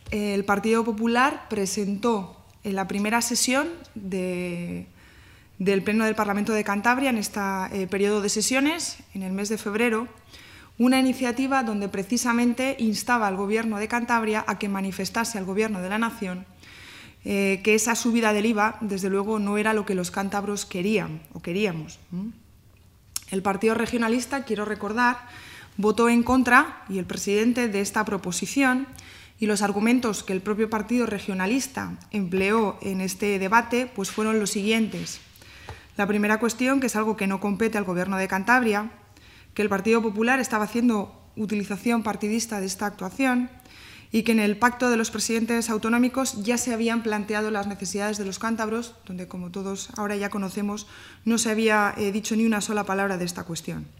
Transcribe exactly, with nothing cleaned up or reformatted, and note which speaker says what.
Speaker 1: el Partido Popular presentó en la primera sesión de, del Pleno del Parlamento de Cantabria, en este eh, periodo de sesiones, en el mes de febrero, una iniciativa donde precisamente instaba al Gobierno de Cantabria a que manifestase al Gobierno de la Nación eh, que esa subida del I V A, desde luego, no era lo que los cántabros querían o queríamos. El Partido Regionalista, quiero recordar, votó en contra, y el presidente, de esta proposición, y los argumentos que el propio Partido Regionalista empleó en este debate pues fueron los siguientes. La primera cuestión, que es algo que no compete al Gobierno de Cantabria, que el Partido Popular estaba haciendo utilización partidista de esta actuación y que en el pacto de los presidentes autonómicos ya se habían planteado las necesidades de los cántabros, donde, como todos ahora ya conocemos, no se había eh, dicho ni una sola palabra de esta cuestión.